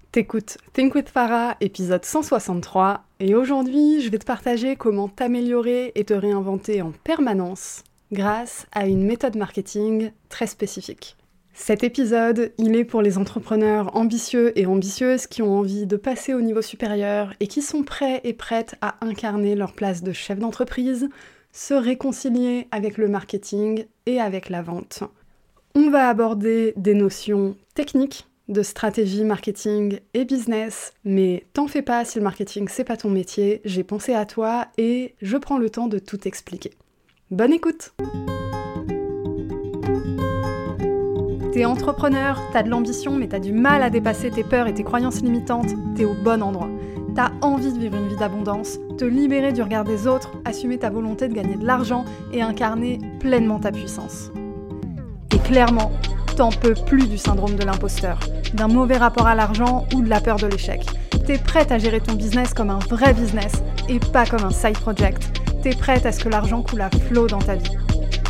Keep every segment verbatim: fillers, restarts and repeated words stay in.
T'écoutes Think with Farah, épisode cent soixante-trois, et aujourd'hui je vais te partager comment t'améliorer et te réinventer en permanence grâce à une méthode marketing très spécifique. Cet épisode, il est pour les entrepreneurs ambitieux et ambitieuses qui ont envie de passer au niveau supérieur et qui sont prêts et prêtes à incarner leur place de chef d'entreprise, se réconcilier avec le marketing et avec la vente. On va aborder des notions techniques de stratégie marketing et business, mais t'en fais pas si le marketing c'est pas ton métier, j'ai pensé à toi et je prends le temps de tout expliquer. Bonne écoute! T'es entrepreneur, t'as de l'ambition mais t'as du mal à dépasser tes peurs et tes croyances limitantes, t'es au bon endroit. T'as envie de vivre une vie d'abondance, te libérer du regard des autres, assumer ta volonté de gagner de l'argent et incarner pleinement ta puissance. Et clairement, t'en peux plus du syndrome de l'imposteur, d'un mauvais rapport à l'argent ou de la peur de l'échec. T'es prête à gérer ton business comme un vrai business et pas comme un side project. T'es prête à ce que l'argent coule à flot dans ta vie.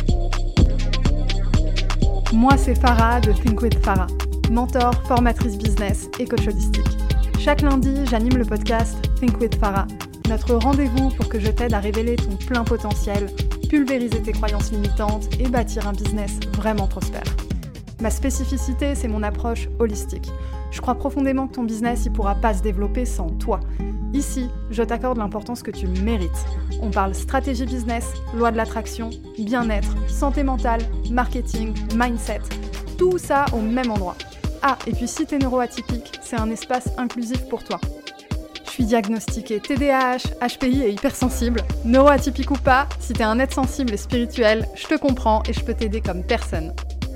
Moi, c'est Farah de Think with Farah, mentor, formatrice business et coach holistique. Chaque lundi, j'anime le podcast Think with Farah, notre rendez-vous pour que je t'aide à révéler ton plein potentiel, pulvériser tes croyances limitantes et bâtir un business vraiment prospère. Ma spécificité, c'est mon approche holistique. Je crois profondément que ton business ne pourra pas se développer sans toi. Ici, je t'accorde l'importance que tu mérites. On parle stratégie business, loi de l'attraction, bien-être, santé mentale, marketing, mindset. Tout ça au même endroit. Ah, et puis si t'es neuroatypique, c'est un espace inclusif pour toi. Je suis diagnostiquée T D A H, H P I et hypersensible. Neuroatypique ou pas, si t'es un être sensible et spirituel, je te comprends et je peux t'aider comme personne.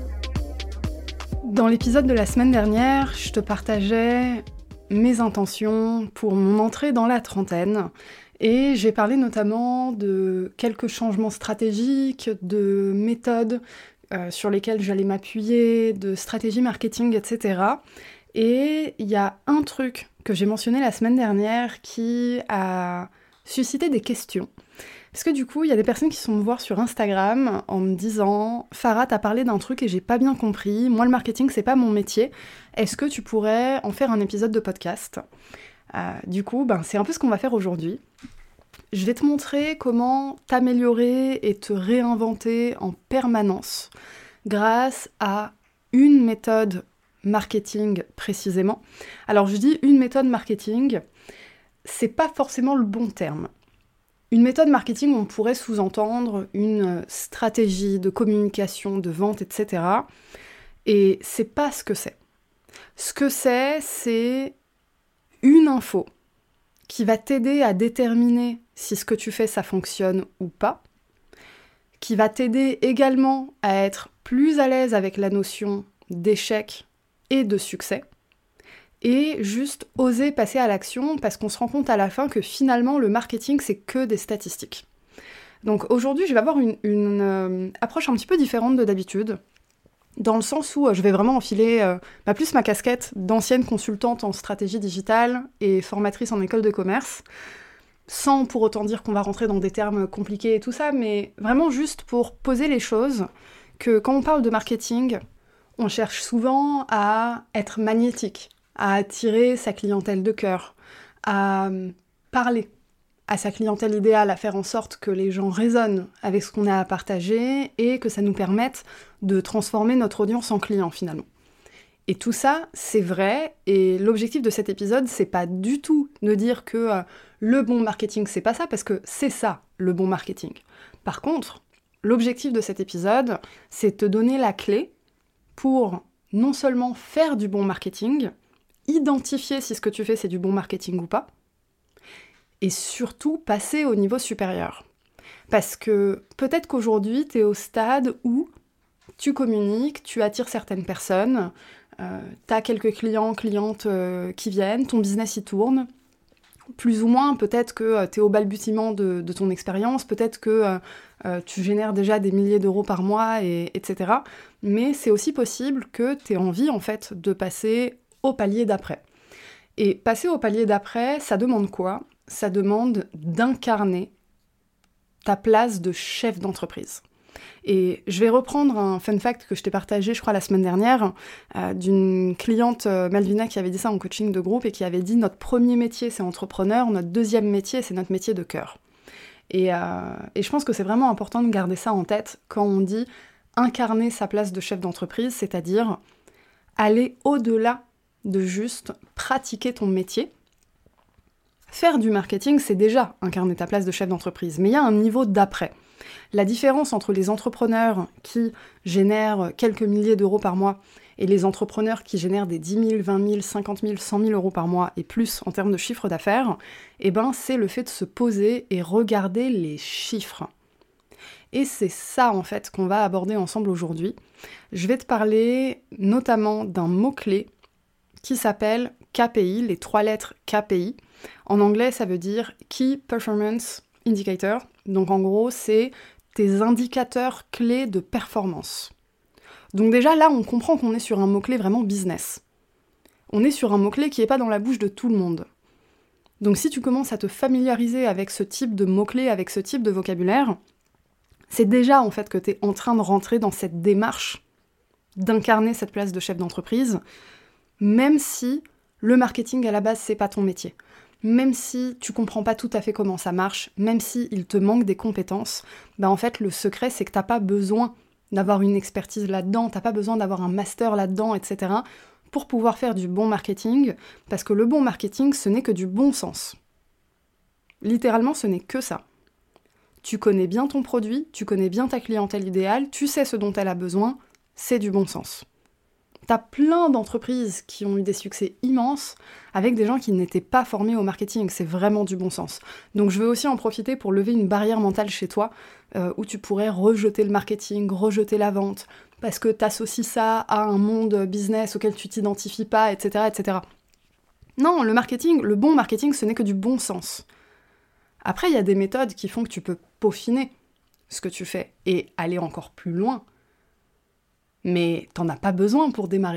Dans l'épisode de la semaine dernière, je te partageais mes intentions pour mon entrée dans la trentaine et j'ai parlé notamment de quelques changements stratégiques, de méthodes euh, sur lesquelles j'allais m'appuyer, de stratégie marketing, et cetera. Et il y a un truc que j'ai mentionné la semaine dernière qui a suscité des questions. Parce que du coup, il y a des personnes qui sont me voir sur Instagram en me disant « Farah, t'as parlé d'un truc et j'ai pas bien compris. Moi, le marketing, c'est pas mon métier. Est-ce que tu pourrais en faire un épisode de podcast ?» euh, Du coup, ben, c'est un peu ce qu'on va faire aujourd'hui. Je vais te montrer comment t'améliorer et te réinventer en permanence grâce à une méthode marketing précisément. Alors, je dis une méthode marketing, c'est pas forcément le bon terme. Une méthode marketing, on pourrait sous-entendre une stratégie de communication, de vente, et cetera. Et c'est pas ce que c'est. Ce que c'est, c'est une info qui va t'aider à déterminer si ce que tu fais, ça fonctionne ou pas, qui va t'aider également à être plus à l'aise avec la notion d'échec et de succès, et juste oser passer à l'action parce qu'on se rend compte à la fin que finalement le marketing c'est que des statistiques. Donc aujourd'hui je vais avoir une, une euh, approche un petit peu différente de d'habitude, dans le sens où euh, je vais vraiment enfiler euh, bah, plus ma casquette d'ancienne consultante en stratégie digitale et formatrice en école de commerce, sans pour autant dire qu'on va rentrer dans des termes compliqués et tout ça, mais vraiment juste pour poser les choses, que quand on parle de marketing, on cherche souvent à être magnétique, à attirer sa clientèle de cœur, à parler à sa clientèle idéale, à faire en sorte que les gens résonnent avec ce qu'on a à partager et que ça nous permette de transformer notre audience en client finalement. Et tout ça, c'est vrai, et l'objectif de cet épisode, c'est pas du tout de dire que euh, le bon marketing, c'est pas ça, parce que c'est ça, le bon marketing. Par contre, l'objectif de cet épisode, c'est de te donner la clé pour non seulement faire du bon marketing, identifier si ce que tu fais c'est du bon marketing ou pas, et surtout passer au niveau supérieur. Parce que peut-être qu'aujourd'hui, tu es au stade où tu communiques, tu attires certaines personnes, euh, tu as quelques clients, clientes euh, qui viennent, ton business y tourne, plus ou moins, peut-être que euh, tu es au balbutiement de, de ton expérience, peut-être que euh, euh, tu génères déjà des milliers d'euros par mois, et, etc. Mais c'est aussi possible que tu aies envie en fait de passer au palier d'après. Et passer au palier d'après, ça demande quoi ? Ça demande d'incarner ta place de chef d'entreprise. Et je vais reprendre un fun fact que je t'ai partagé, je crois, la semaine dernière, euh, d'une cliente, euh, Malvina, qui avait dit ça en coaching de groupe et qui avait dit « Notre premier métier, c'est entrepreneur, notre deuxième métier, c'est notre métier de cœur ». Et, euh, et je pense que c'est vraiment important de garder ça en tête quand on dit incarner sa place de chef d'entreprise, c'est-à-dire aller au-delà de juste pratiquer ton métier. Faire du marketing, c'est déjà incarner ta place de chef d'entreprise, mais il y a un niveau d'après. La différence entre les entrepreneurs qui génèrent quelques milliers d'euros par mois et les entrepreneurs qui génèrent des dix mille, vingt mille, cinquante mille, cent mille euros par mois et plus en termes de chiffre d'affaires, eh ben, c'est le fait de se poser et regarder les chiffres. Et c'est ça, en fait, qu'on va aborder ensemble aujourd'hui. Je vais te parler notamment d'un mot-clé qui s'appelle K P I, les trois lettres K P I. En anglais, ça veut dire Key Performance Indicator. Donc en gros, c'est tes indicateurs clés de performance. Donc déjà, là, on comprend qu'on est sur un mot-clé vraiment business. On est sur un mot-clé qui n'est pas dans la bouche de tout le monde. Donc si tu commences à te familiariser avec ce type de mots-clés, avec ce type de vocabulaire, c'est déjà en fait que tu es en train de rentrer dans cette démarche d'incarner cette place de chef d'entreprise, même si le marketing à la base, c'est pas ton métier. Même si tu comprends pas tout à fait comment ça marche, même si il te manque des compétences, bah en fait le secret c'est que t'as pas besoin d'avoir une expertise là-dedans, t'as pas besoin d'avoir un master là-dedans, et cetera pour pouvoir faire du bon marketing, parce que le bon marketing ce n'est que du bon sens. Littéralement ce n'est que ça. Tu connais bien ton produit, tu connais bien ta clientèle idéale, tu sais ce dont elle a besoin, c'est du bon sens. T'as plein d'entreprises qui ont eu des succès immenses avec des gens qui n'étaient pas formés au marketing, c'est vraiment du bon sens. Donc je veux aussi en profiter pour lever une barrière mentale chez toi, euh, où tu pourrais rejeter le marketing, rejeter la vente, parce que t'associes ça à un monde business auquel tu t'identifies pas, et cetera, et cetera. Non, le marketing, le bon marketing, ce n'est que du bon sens. Après, il y a des méthodes qui font que tu peux peaufiner ce que tu fais et aller encore plus loin. Mais t'en as pas besoin pour démarrer.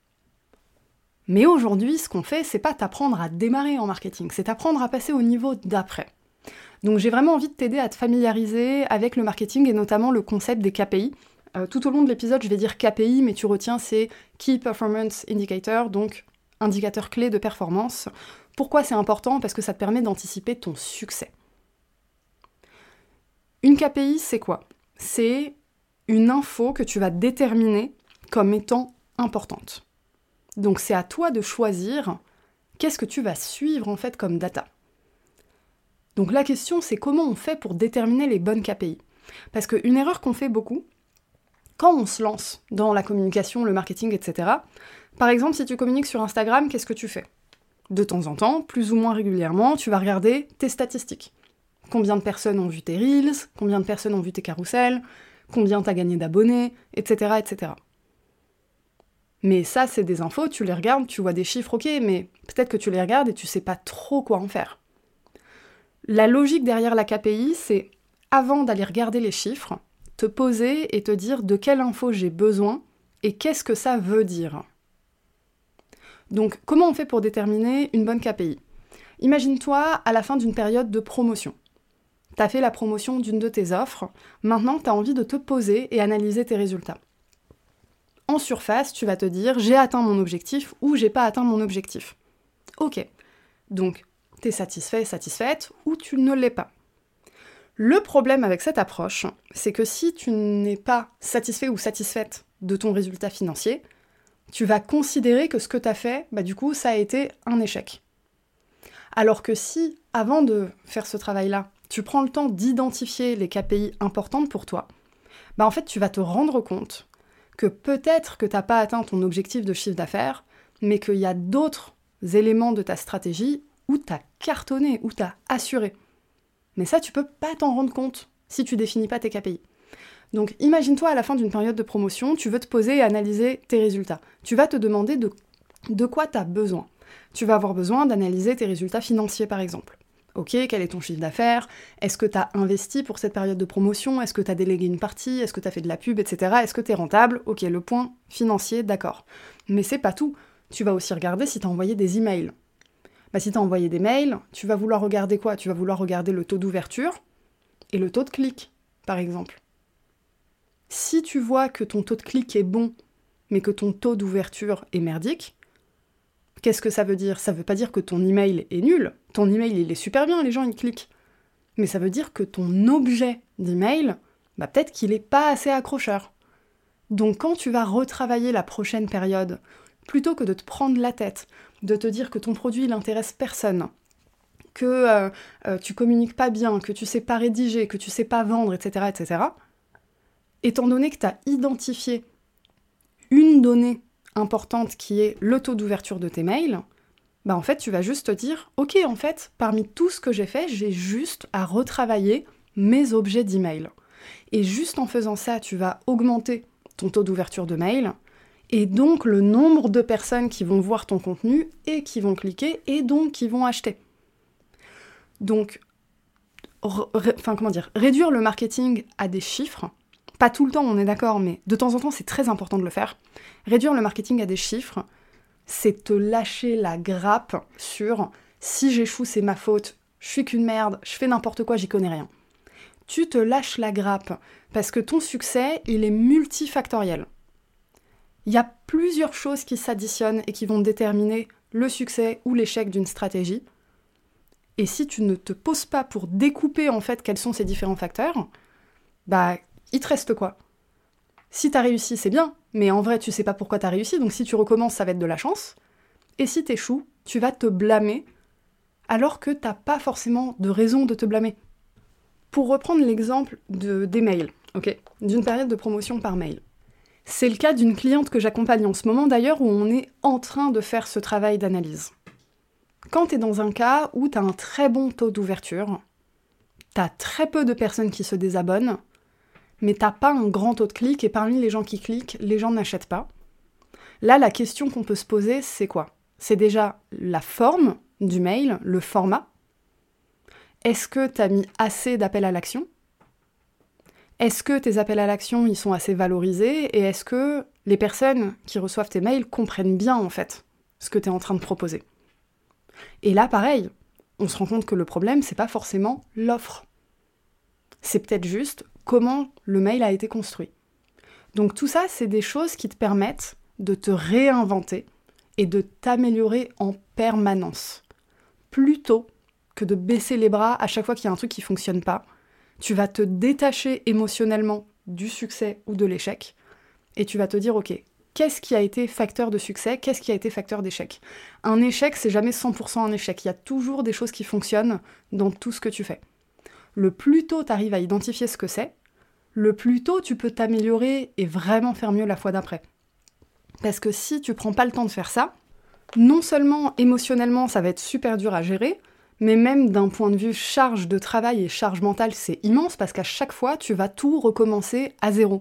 Mais aujourd'hui, ce qu'on fait, c'est pas t'apprendre à démarrer en marketing, c'est t'apprendre à passer au niveau d'après. Donc j'ai vraiment envie de t'aider à te familiariser avec le marketing et notamment le concept des K P I. Euh, tout au long de l'épisode, je vais dire K P I, mais tu retiens, c'est Key Performance Indicator, donc indicateur clé de performance. Pourquoi c'est important ? Parce que ça te permet d'anticiper ton succès. Une K P I, c'est quoi ? C'est une info que tu vas déterminer comme étant importante. Donc c'est à toi de choisir qu'est-ce que tu vas suivre en fait comme data. Donc la question c'est comment on fait pour déterminer les bonnes K P I. Parce qu'une erreur qu'on fait beaucoup, quand on se lance dans la communication, le marketing, et cetera, par exemple si tu communiques sur Instagram, qu'est-ce que tu fais ? De temps en temps, plus ou moins régulièrement, tu vas regarder tes statistiques. Combien de personnes ont vu tes reels, combien de personnes ont vu tes carousels, combien t'as gagné d'abonnés, et cetera, et cetera. Mais ça, c'est des infos, tu les regardes, tu vois des chiffres, ok, mais peut-être que tu les regardes et tu sais pas trop quoi en faire. La logique derrière la K P I, c'est, avant d'aller regarder les chiffres, te poser et te dire de quelle info j'ai besoin et qu'est-ce que ça veut dire. Donc, comment on fait pour déterminer une bonne K P I ? Imagine-toi à la fin d'une période de promotion. T'as fait la promotion d'une de tes offres, maintenant t'as envie de te poser et analyser tes résultats. En surface, tu vas te dire « j'ai atteint mon objectif » ou « j'ai pas atteint mon objectif ». Ok, donc t'es satisfait, satisfaite ou tu ne l'es pas. Le problème avec cette approche, c'est que si tu n'es pas satisfait ou satisfaite de ton résultat financier, tu vas considérer que ce que t'as fait, bah du coup, ça a été un échec. Alors que si, avant de faire ce travail-là, tu prends le temps d'identifier les K P I importantes pour toi, bah en fait, tu vas te rendre compte que peut-être que tu n'as pas atteint ton objectif de chiffre d'affaires, mais qu'il y a d'autres éléments de ta stratégie où tu as cartonné, où tu as assuré. Mais ça, tu peux pas t'en rendre compte si tu définis pas tes K P I. Donc imagine-toi à la fin d'une période de promotion, tu veux te poser et analyser tes résultats. Tu vas te demander de, de quoi tu as besoin. Tu vas avoir besoin d'analyser tes résultats financiers par exemple. Ok, quel est ton chiffre d'affaires ? Est-ce que tu as investi pour cette période de promotion ? Est-ce que tu as délégué une partie ? Est-ce que tu as fait de la pub, et cetera. Est-ce que tu es rentable ? Ok, le point financier, d'accord. Mais c'est pas tout. Tu vas aussi regarder si tu as envoyé des emails. Bah, si tu as envoyé des mails, tu vas vouloir regarder quoi ? Tu vas vouloir regarder le taux d'ouverture et le taux de clic, par exemple. Si tu vois que ton taux de clic est bon, mais que ton taux d'ouverture est merdique, qu'est-ce que ça veut dire ? Ça veut pas dire que ton email est nul. Ton email, il est super bien, les gens, ils cliquent. Mais ça veut dire que ton objet d'email, bah peut-être qu'il est pas assez accrocheur. Donc quand tu vas retravailler la prochaine période, plutôt que de te prendre la tête, de te dire que ton produit, il intéresse personne, que euh, euh, tu communiques pas bien, que tu sais pas rédiger, que tu sais pas vendre, et cetera, et cetera, étant donné que tu as identifié une donnée importante qui est le taux d'ouverture de tes mails, bah en fait, tu vas juste te dire « Ok, en fait, parmi tout ce que j'ai fait, j'ai juste à retravailler mes objets d'email. » Et juste en faisant ça, tu vas augmenter ton taux d'ouverture de mail, et donc le nombre de personnes qui vont voir ton contenu, et qui vont cliquer, et donc qui vont acheter. Donc, r- enfin, comment dire, réduire le marketing à des chiffres, pas tout le temps, on est d'accord, mais de temps en temps, c'est très important de le faire. Réduire le marketing à des chiffres, c'est te lâcher la grappe sur « si j'échoue, c'est ma faute, je suis qu'une merde, je fais n'importe quoi, j'y connais rien ». Tu te lâches la grappe parce que ton succès, il est multifactoriel. Il y a plusieurs choses qui s'additionnent et qui vont déterminer le succès ou l'échec d'une stratégie. Et si tu ne te poses pas pour découper en fait quels sont ces différents facteurs, bah il te reste quoi ? Si t'as réussi, c'est bien, mais en vrai tu sais pas pourquoi t'as réussi, donc si tu recommences, ça va être de la chance. Et si t'échoues, tu vas te blâmer alors que t'as pas forcément de raison de te blâmer. Pour reprendre l'exemple de, des mails, okay, d'une période de promotion par mail. C'est le cas d'une cliente que j'accompagne en ce moment d'ailleurs où on est en train de faire ce travail d'analyse. Quand t'es dans un cas où t'as un très bon taux d'ouverture, t'as très peu de personnes qui se désabonnent, mais t'as pas un grand taux de clics et parmi les gens qui cliquent, les gens n'achètent pas. Là, la question qu'on peut se poser, c'est quoi ? C'est déjà la forme du mail, le format. Est-ce que t'as mis assez d'appels à l'action ? Est-ce que tes appels à l'action, ils sont assez valorisés ? Et est-ce que les personnes qui reçoivent tes mails comprennent bien, en fait, ce que t'es en train de proposer ? Et là, pareil, on se rend compte que le problème, c'est pas forcément l'offre. C'est peut-être juste comment le mail a été construit. Donc tout ça, c'est des choses qui te permettent de te réinventer et de t'améliorer en permanence. Plutôt que de baisser les bras à chaque fois qu'il y a un truc qui fonctionne pas, tu vas te détacher émotionnellement du succès ou de l'échec et tu vas te dire, ok, qu'est-ce qui a été facteur de succès, qu'est-ce qui a été facteur d'échec ? Un échec, c'est jamais cent pour cent un échec. Il y a toujours des choses qui fonctionnent dans tout ce que tu fais. Le plus tôt tu arrives à identifier ce que c'est, le plus tôt tu peux t'améliorer et vraiment faire mieux la fois d'après. Parce que si tu prends pas le temps de faire ça, non seulement émotionnellement ça va être super dur à gérer, mais même d'un point de vue charge de travail et charge mentale, c'est immense parce qu'à chaque fois, tu vas tout recommencer à zéro.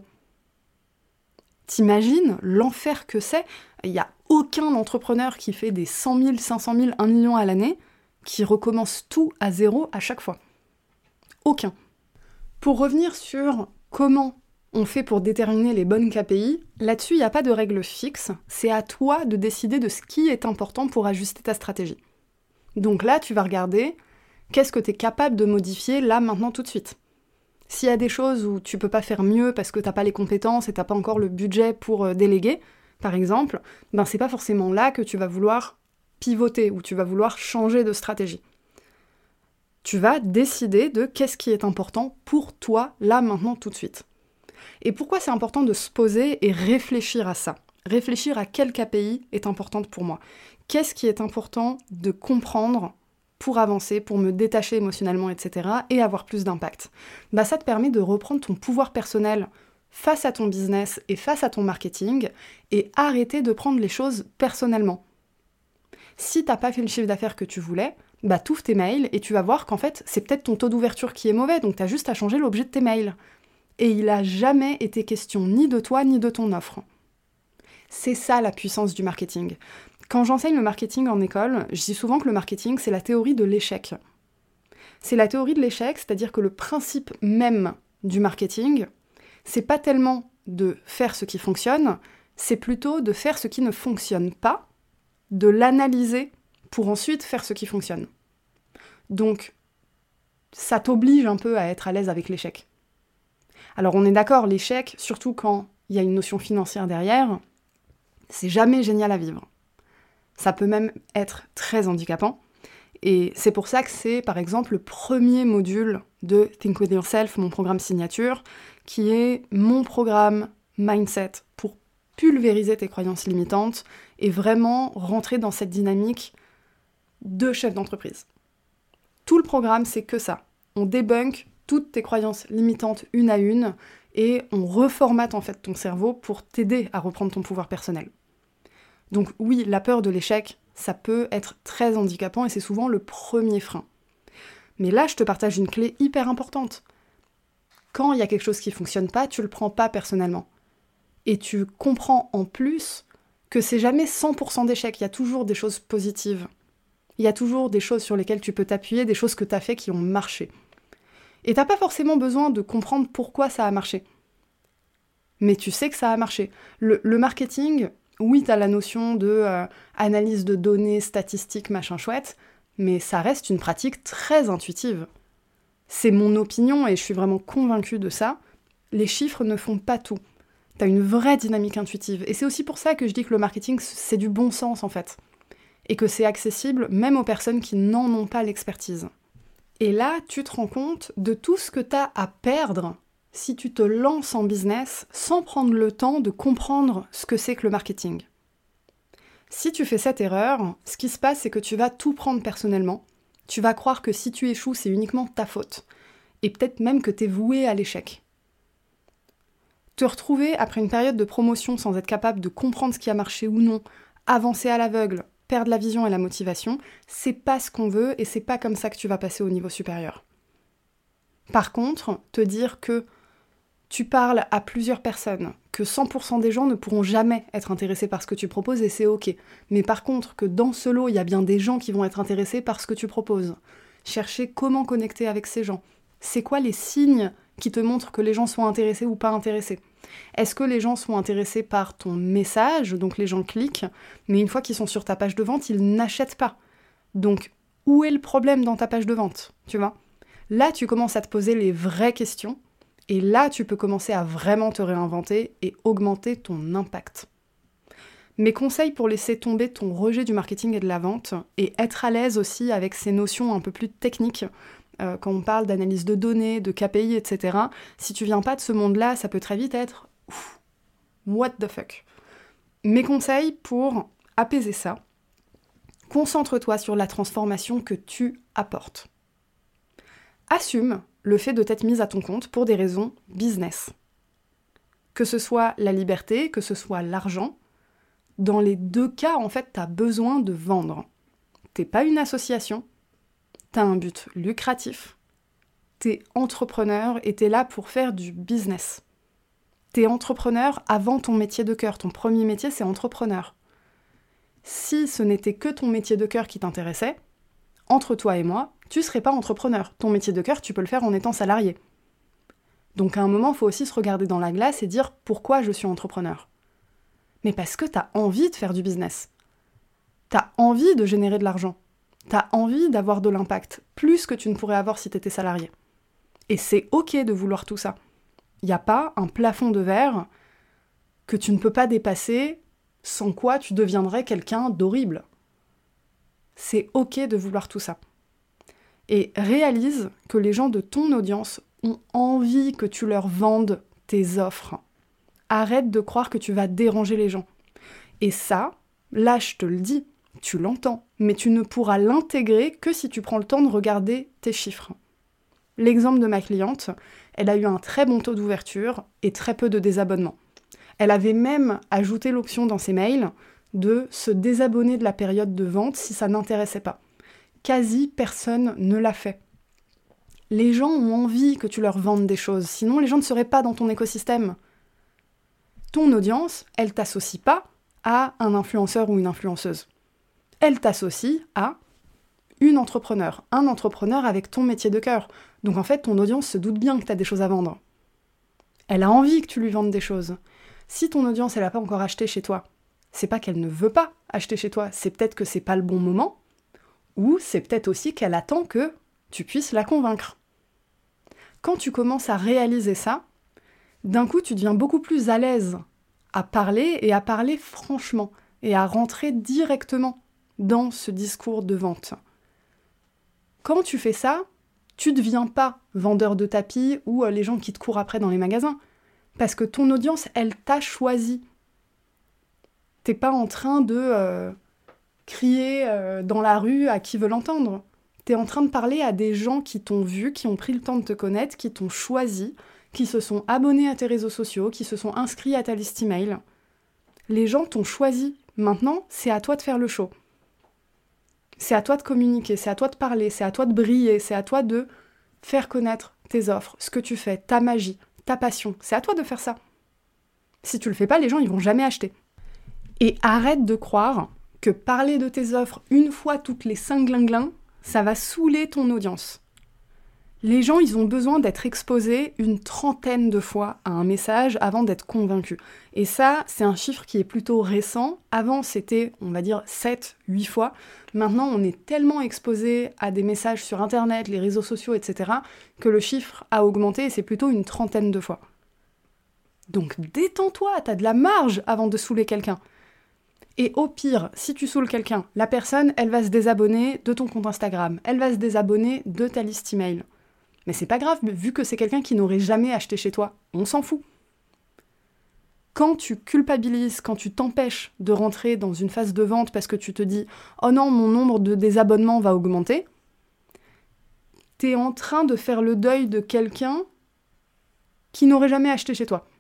T'imagines l'enfer que c'est ? Il n'y a aucun entrepreneur qui fait des cent mille, cinq cent mille, un million à l'année qui recommence tout à zéro à chaque fois. Aucun. Pour revenir sur comment on fait pour déterminer les bonnes K P I, là-dessus, il n'y a pas de règle fixe. C'est à toi de décider de ce qui est important pour ajuster ta stratégie. Donc là, tu vas regarder qu'est-ce que tu es capable de modifier là, maintenant, tout de suite. S'il y a des choses où tu peux pas faire mieux parce que t'as pas les compétences et t'as pas encore le budget pour euh, déléguer, par exemple, ben c'est pas forcément là que tu vas vouloir pivoter ou tu vas vouloir changer de stratégie. Tu vas décider de qu'est-ce qui est important pour toi, là, maintenant, tout de suite. Et pourquoi c'est important de se poser et réfléchir à ça ? Réfléchir à quelle K P I est importante pour moi ? Qu'est-ce qui est important de comprendre pour avancer, pour me détacher émotionnellement, et cetera, et avoir plus d'impact ? Bah, ça te permet de reprendre ton pouvoir personnel face à ton business et face à ton marketing et arrêter de prendre les choses personnellement. Si t'as pas fait le chiffre d'affaires que tu voulais, bah t'ouvres tes mails et tu vas voir qu'en fait, c'est peut-être ton taux d'ouverture qui est mauvais, donc t'as juste à changer l'objet de tes mails. Et il a jamais été question ni de toi ni de ton offre. C'est ça la puissance du marketing. Quand j'enseigne le marketing en école, je dis souvent que le marketing, c'est la théorie de l'échec. C'est la théorie de l'échec, c'est-à-dire que le principe même du marketing, c'est pas tellement de faire ce qui fonctionne, c'est plutôt de faire ce qui ne fonctionne pas, de l'analyser pour ensuite faire ce qui fonctionne. Donc, ça t'oblige un peu à être à l'aise avec l'échec. Alors on est d'accord, l'échec, surtout quand il y a une notion financière derrière, c'est jamais génial à vivre. Ça peut même être très handicapant. Et c'est pour ça que c'est, par exemple, le premier module de Think With Yourself, mon programme signature, qui est mon programme mindset pour pulvériser tes croyances limitantes et vraiment rentrer dans cette dynamique de chef d'entreprise. Tout le programme, c'est que ça. On débunk toutes tes croyances limitantes une à une et on reformate en fait ton cerveau pour t'aider à reprendre ton pouvoir personnel. Donc oui, la peur de l'échec, ça peut être très handicapant et c'est souvent le premier frein. Mais là, je te partage une clé hyper importante. Quand il y a quelque chose qui ne fonctionne pas, tu le prends pas personnellement. Et tu comprends en plus que c'est jamais cent pour cent d'échec, il y a toujours des choses positives. Il y a toujours des choses sur lesquelles tu peux t'appuyer, des choses que tu as fait qui ont marché. Et t'as pas forcément besoin de comprendre pourquoi ça a marché. Mais tu sais que ça a marché. Le, le marketing, oui, t'as la notion de euh, analyse de données, statistiques, machin chouette, mais ça reste une pratique très intuitive. C'est mon opinion et je suis vraiment convaincue de ça. Les chiffres ne font pas tout. T'as une vraie dynamique intuitive. Et c'est aussi pour ça que je dis que le marketing, c'est du bon sens en fait. Et que c'est accessible même aux personnes qui n'en ont pas l'expertise. Et là, tu te rends compte de tout ce que tu as à perdre si tu te lances en business sans prendre le temps de comprendre ce que c'est que le marketing. Si tu fais cette erreur, ce qui se passe, c'est que tu vas tout prendre personnellement. Tu vas croire que si tu échoues, c'est uniquement ta faute. Et peut-être même que tu es voué à l'échec. Te retrouver après une période de promotion sans être capable de comprendre ce qui a marché ou non, avancer à l'aveugle, perdre la vision et la motivation, c'est pas ce qu'on veut et c'est pas comme ça que tu vas passer au niveau supérieur. Par contre, te dire que tu parles à plusieurs personnes, que cent pour cent des gens ne pourront jamais être intéressés par ce que tu proposes et c'est ok. Mais par contre, que dans ce lot, il y a bien des gens qui vont être intéressés par ce que tu proposes. Chercher comment connecter avec ces gens. C'est quoi les signes qui te montrent que les gens sont intéressés ou pas intéressés ? Est-ce que les gens sont intéressés par ton message, donc les gens cliquent, mais une fois qu'ils sont sur ta page de vente, ils n'achètent pas. Donc, où est le problème dans ta page de vente, tu vois ? Là, tu commences à te poser les vraies questions, et là, tu peux commencer à vraiment te réinventer et augmenter ton impact. Mes conseils pour laisser tomber ton rejet du marketing et de la vente, et être à l'aise aussi avec ces notions un peu plus techniques, Euh, quand on parle d'analyse de données, de K P I, et cetera, si tu viens pas de ce monde-là, ça peut très vite être ouf, what the fuck. Mes conseils pour apaiser ça, concentre-toi sur la transformation que tu apportes. Assume le fait de t'être mise à ton compte pour des raisons business. Que ce soit la liberté, que ce soit l'argent, dans les deux cas, en fait, tu as besoin de vendre. T'es pas une association, t'as un but lucratif, t'es entrepreneur et t'es là pour faire du business. T'es entrepreneur avant ton métier de cœur. Ton premier métier, c'est entrepreneur. Si ce n'était que ton métier de cœur qui t'intéressait, entre toi et moi, tu serais pas entrepreneur. Ton métier de cœur, tu peux le faire en étant salarié. Donc à un moment, il faut aussi se regarder dans la glace et dire pourquoi je suis entrepreneur. Mais parce que t'as envie de faire du business. T'as envie de générer de l'argent. T'as envie d'avoir de l'impact, plus que tu ne pourrais avoir si t'étais salarié. Et c'est ok de vouloir tout ça. Il n'y a pas un plafond de verre que tu ne peux pas dépasser, sans quoi tu deviendrais quelqu'un d'horrible. C'est ok de vouloir tout ça. Et réalise que les gens de ton audience ont envie que tu leur vendes tes offres. Arrête de croire que tu vas déranger les gens. Et ça, là je te le dis, tu l'entends, mais tu ne pourras l'intégrer que si tu prends le temps de regarder tes chiffres. L'exemple de ma cliente, elle a eu un très bon taux d'ouverture et très peu de désabonnements. Elle avait même ajouté l'option dans ses mails de se désabonner de la période de vente si ça n'intéressait pas. Quasi personne ne l'a fait. Les gens ont envie que tu leur vendes des choses, sinon les gens ne seraient pas dans ton écosystème. Ton audience, elle t'associe pas à un influenceur ou une influenceuse. Elle t'associe à une entrepreneur, un entrepreneur avec ton métier de cœur. Donc en fait, ton audience se doute bien que tu as des choses à vendre. Elle a envie que tu lui vendes des choses. Si ton audience, elle n'a pas encore acheté chez toi, c'est pas qu'elle ne veut pas acheter chez toi, c'est peut-être que c'est pas le bon moment, ou c'est peut-être aussi qu'elle attend que tu puisses la convaincre. Quand tu commences à réaliser ça, d'un coup, tu deviens beaucoup plus à l'aise à parler et à parler franchement et à rentrer directement dans ce discours de vente. Quand tu fais ça, tu ne deviens pas vendeur de tapis ou les gens qui te courent après dans les magasins. Parce que ton audience, elle t'a choisi. T'es pas en train de euh, crier euh, dans la rue à qui veut l'entendre. T'es en train de parler à des gens qui t'ont vu, qui ont pris le temps de te connaître, qui t'ont choisi, qui se sont abonnés à tes réseaux sociaux, qui se sont inscrits à ta liste email. Les gens t'ont choisi. Maintenant, c'est à toi de faire le show. C'est à toi de communiquer, c'est à toi de parler, c'est à toi de briller, c'est à toi de faire connaître tes offres, ce que tu fais, ta magie, ta passion. C'est à toi de faire ça. Si tu le fais pas, les gens ils vont jamais acheter. Et arrête de croire que parler de tes offres une fois toutes les cinq glinglins, ça va saouler ton audience. Les gens, ils ont besoin d'être exposés une trentaine de fois à un message avant d'être convaincus. Et ça, c'est un chiffre qui est plutôt récent. Avant, c'était, on va dire, sept, huit fois. Maintenant, on est tellement exposé à des messages sur Internet, les réseaux sociaux, et cetera, que le chiffre a augmenté et c'est plutôt une trentaine de fois. Donc détends-toi, t'as de la marge avant de saouler quelqu'un. Et au pire, si tu saoules quelqu'un, la personne, elle va se désabonner de ton compte Instagram, elle va se désabonner de ta liste email. Mais c'est pas grave, vu que c'est quelqu'un qui n'aurait jamais acheté chez toi, on s'en fout. Quand tu culpabilises, quand tu t'empêches de rentrer dans une phase de vente parce que tu te dis « Oh non, mon nombre de désabonnements va augmenter », t'es en train de faire le deuil de quelqu'un qui n'aurait jamais acheté chez toi.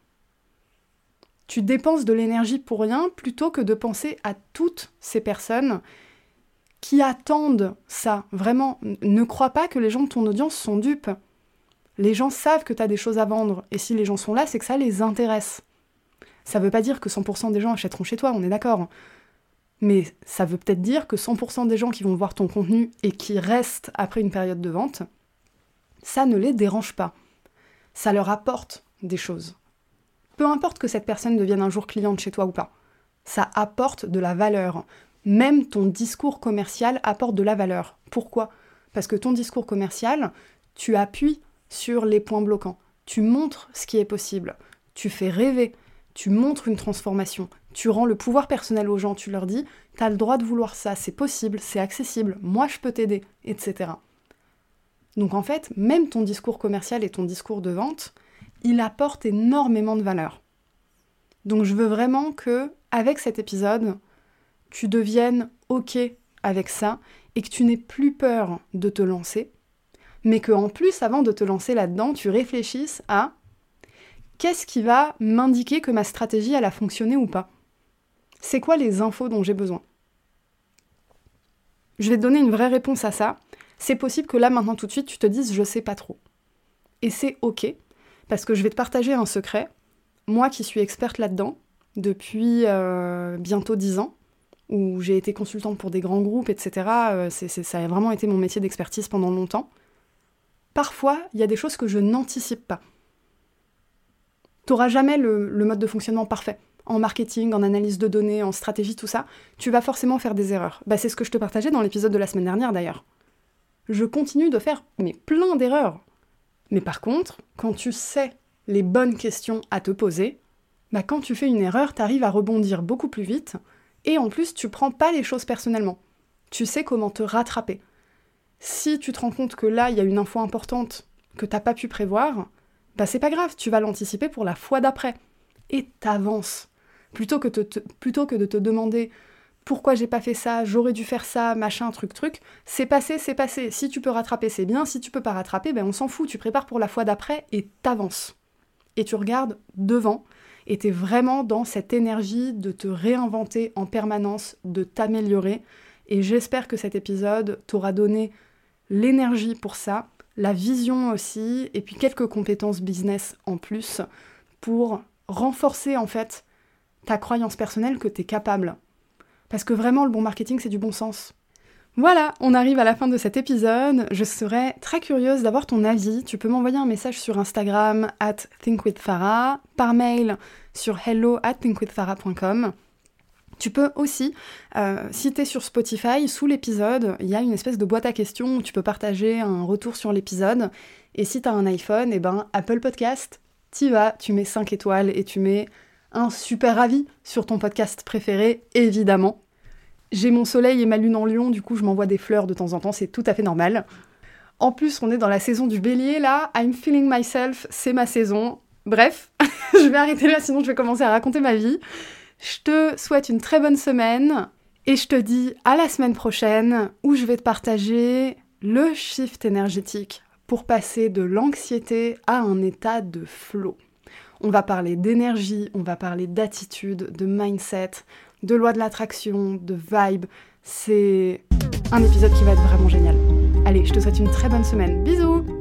Tu dépenses de l'énergie pour rien plutôt que de penser à toutes ces personnes qui attendent ça. Vraiment, ne crois pas que les gens de ton audience sont dupes. Les gens savent que tu as des choses à vendre, et si les gens sont là, c'est que ça les intéresse. Ça veut pas dire que cent pour cent des gens achèteront chez toi, on est d'accord. Mais ça veut peut-être dire que cent pour cent des gens qui vont voir ton contenu et qui restent après une période de vente, ça ne les dérange pas. Ça leur apporte des choses. Peu importe que cette personne devienne un jour cliente chez toi ou pas, ça apporte de la valeur. Même ton discours commercial apporte de la valeur. Pourquoi ? Parce que ton discours commercial, tu appuies sur les points bloquants. Tu montres ce qui est possible. Tu fais rêver. Tu montres une transformation. Tu rends le pouvoir personnel aux gens. Tu leur dis « T'as le droit de vouloir ça, c'est possible, c'est accessible, moi je peux t'aider, et cetera » Donc en fait, même ton discours commercial et ton discours de vente, il apporte énormément de valeur. Donc je veux vraiment que, avec cet épisode, tu deviennes OK avec ça et que tu n'aies plus peur de te lancer, mais qu'en plus, avant de te lancer là-dedans, tu réfléchisses à qu'est-ce qui va m'indiquer que ma stratégie, elle a fonctionné ou pas ? C'est quoi les infos dont j'ai besoin ? Je vais te donner une vraie réponse à ça. C'est possible que là, maintenant, tout de suite, tu te dises « je sais pas trop ». Et c'est OK, parce que je vais te partager un secret. Moi qui suis experte là-dedans, depuis euh, bientôt dix ans, où j'ai été consultante pour des grands groupes, et cetera. Euh, c'est, c'est, ça a vraiment été mon métier d'expertise pendant longtemps. Parfois, il y a des choses que je n'anticipe pas. T'auras jamais le, le mode de fonctionnement parfait. En marketing, en analyse de données, en stratégie, tout ça, tu vas forcément faire des erreurs. Bah, c'est ce que je te partageais dans l'épisode de la semaine dernière d'ailleurs. Je continue de faire mais plein d'erreurs. Mais par contre, quand tu sais les bonnes questions à te poser, bah, quand tu fais une erreur, t'arrives à rebondir beaucoup plus vite. Et en plus, tu prends pas les choses personnellement. Tu sais comment te rattraper. Si tu te rends compte que là, il y a une info importante que t'as pas pu prévoir, bah c'est pas grave, tu vas l'anticiper pour la fois d'après. Et t'avances. Plutôt que, te, te, plutôt que de te demander pourquoi j'ai pas fait ça, j'aurais dû faire ça, machin, truc, truc, c'est passé, c'est passé. Si tu peux rattraper, c'est bien. Si tu peux pas rattraper, ben on s'en fout. Tu prépares pour la fois d'après et t'avances. Et tu regardes devant. Et t'es vraiment dans cette énergie de te réinventer en permanence, de t'améliorer. Et j'espère que cet épisode t'aura donné l'énergie pour ça, la vision aussi, et puis quelques compétences business en plus pour renforcer en fait ta croyance personnelle que t'es capable. Parce que vraiment, le bon marketing, c'est du bon sens. Voilà, on arrive à la fin de cet épisode. Je serais très curieuse d'avoir ton avis. Tu peux m'envoyer un message sur Instagram at thinkwithfarah, par mail sur hello at thinkwithfarah point com. Tu peux aussi, euh, si t'es sur Spotify, sous l'épisode, il y a une espèce de boîte à questions où tu peux partager un retour sur l'épisode. Et si t'as un iPhone, eh ben Apple Podcast, t'y vas, tu mets cinq étoiles et tu mets un super avis sur ton podcast préféré, évidemment. J'ai mon soleil et ma lune en lion, du coup je m'envoie des fleurs de temps en temps, c'est tout à fait normal. En plus, on est dans la saison du bélier, là, I'm feeling myself, c'est ma saison. Bref, je vais arrêter là, sinon je vais commencer à raconter ma vie. Je te souhaite une très bonne semaine, et je te dis à la semaine prochaine, où je vais te partager le shift énergétique pour passer de l'anxiété à un état de flow. On va parler d'énergie, on va parler d'attitude, de mindset, de loi de l'attraction, de vibe. C'est un épisode qui va être vraiment génial. Allez, je te souhaite une très bonne semaine. Bisous!